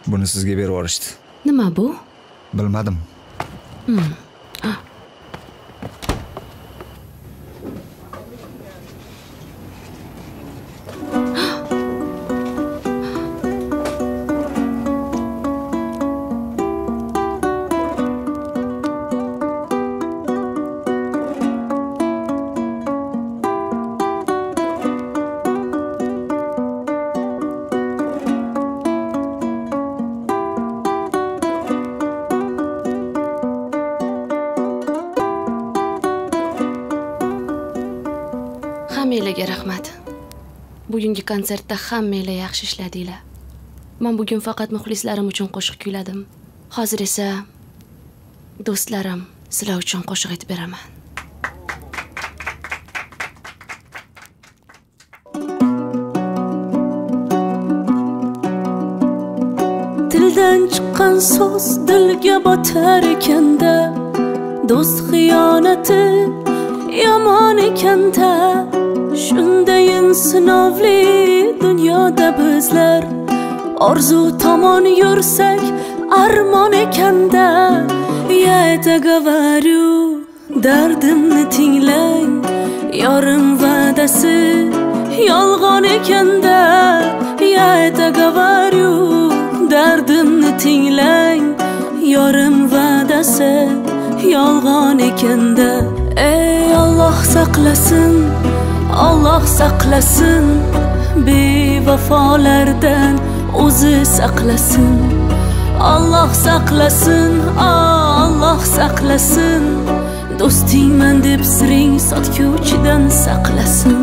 Buni sizga berib yuborishdi. Nima bu? Bilmadim. Hammanglarga rahmat. Bugungi konsertda hammanglar yaxshi ishladinglar. Men bugun faqat muxlislarim uchun qo'shiq kuyladim. Hozir esa do'stlarim, sizlar uchun qo'shiq aytib beraman. Dildan chiqqan so'z dilga botar ekanda, do'st xiyonati yomon ekanda. Shundayin sinovli dunyoda bizlar orzu tomon yursak armon ekanda. Я это говорю, dardimni tinglang, yorim va'dasi yolg'on ekanda. Я это говорю, dardimni tinglang, yorim va'dasi yolg'on ekanda. Ey Alloh saqlasin, Alloh saqlasin, bevafolardan o'zi saqlasin. Alloh saqlasin, Alloh saqlasin, do'stingman deb siring sotguvchidan saqlasin.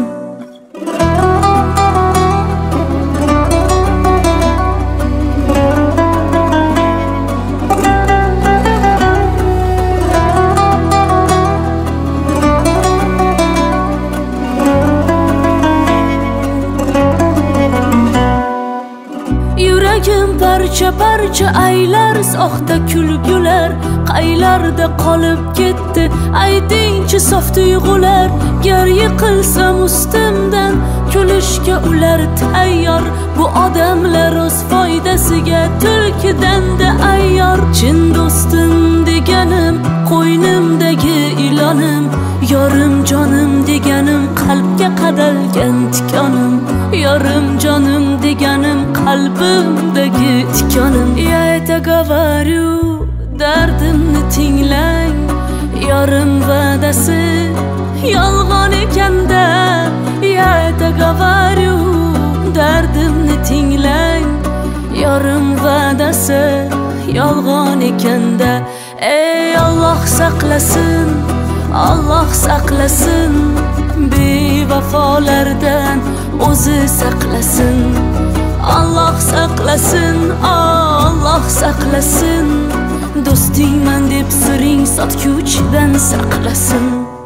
Parcha parcha aylar, soxta kulgular qaylarda qolib ketdi? Aytingchi sof tuyg'ular, gar yiqilsam ustimdan kulishga ular tayyor. Bu odamlar o'z foydasiga tulkidan-da ayyor. Chin do'stim deganim qo'ynimdagi ilonim, yorim jonim deganim qalbga qadalgan tikonim, yorim jonim deganim qalbimdagi tikonim. Я это говорю, dardimni tinglang, yorim va'dasi yolg'on ekanda. Я это говорю, dardimni tinglang, yorim va'dasi yolg'on ekanda. Ey Alloh saqlasin, Alloh saqlasin, bevafolardan o'zi saqlasin. Alloh saqlasin, Alloh saqlasin, do'stingman deb siring sotguvchidan saqlasin.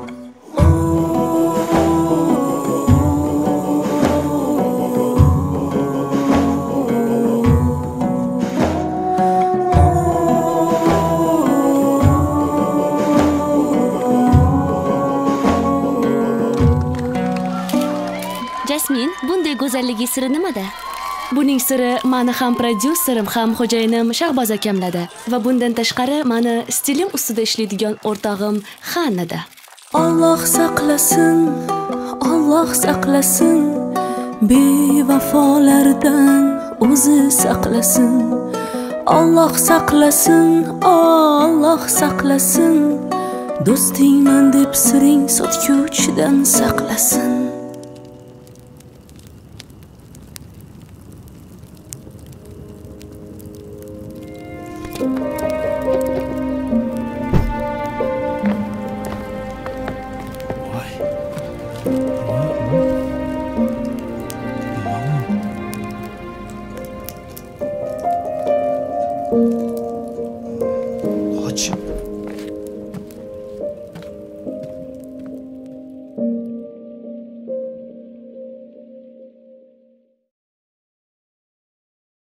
Jasmin, bunday go'zalligi siri nimada? Buning siri meni ham prodyuserim, ham xo'jayinim Shahboz akamlada va bundan tashqari meni stilim ustida ishlaydigan o'rtog'im Xannada. Alloh saqlasin, Alloh saqlasin, bevafolardan o'zi saqlasin. Alloh saqlasin, Alloh saqlasin, do'stingman deb siring sotguvchidan saqlasin. Voy.